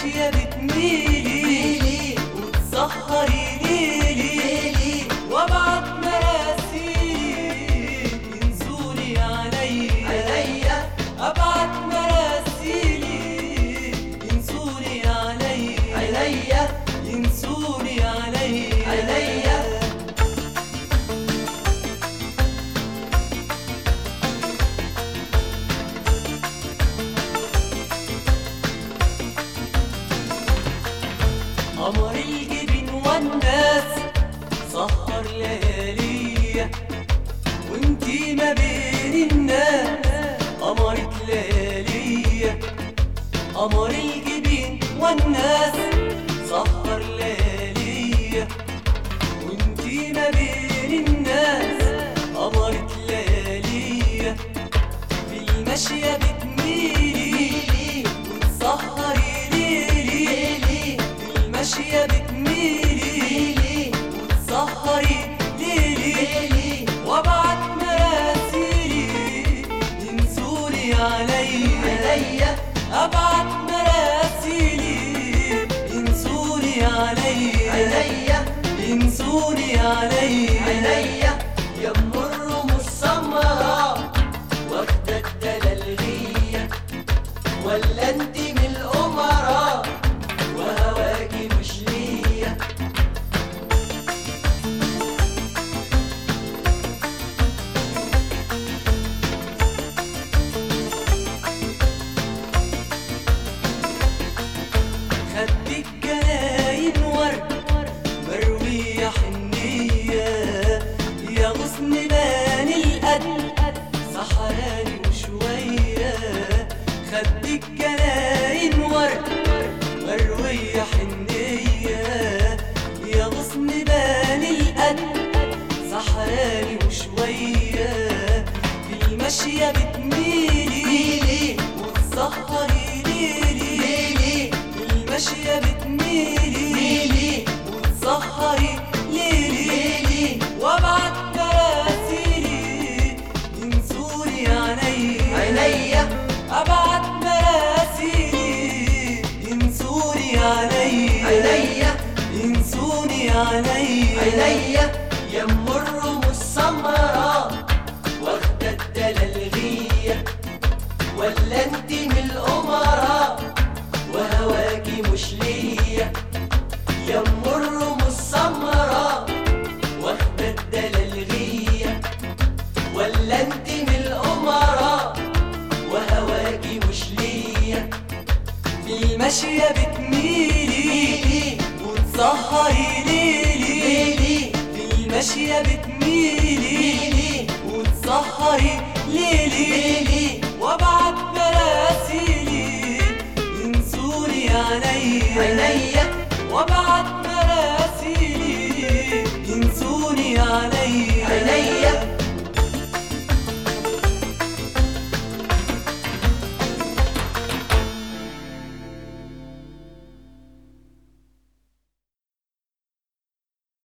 الماشية بتميلي وتسهري ليلي وابعت مراسيلي ينسوني عليا ابعت مراسيلي ينسوني عليا ينسوني عليا قمر الجبين والناس سهر لياليا وانتي ما بين الناس قمرت لياليا. قمر الجبين والناس سهر لياليا وانتي ما بين الناس قمرت لياليا. في الماشية بتميلي وتسهري ليلي الماشية بتميلي وتسهري ليلي وابعت مراسيلي ينسوني عليا ابعت مراسيلي ينسوني عليا ينسوني عليا. يا ام الرموش السمراء واخدة الدلالية ولا انت من الامراء وهواكي مش ليا. خدك جناين ورد مروية حنية يا غصن بان القد سحراني وشوية. خدك جناين ورد مروية حنية يا غصن بان القد سحراني وشوية. في الماشية بتميلي وتسهري ليلي الماشية بتميلي وتسهري ليلي وابعت مراسيلي ينسوني عليا ابعت مراسيلي ينسوني عليا ينسوني عليا. يا ام الرموش السمراء واخدة الدلالية ولا انت من الامراء وهواكي مش ليا. يا ام الرموش السمراء واخدة الدلالية ولا انت من الامراء وهواكي مش ليا. في الماشية بتميلي وتسهري ليلي الماشية بتميلي وتسهري ليلي وابعت مراسيلي ينسوني عليا وابعت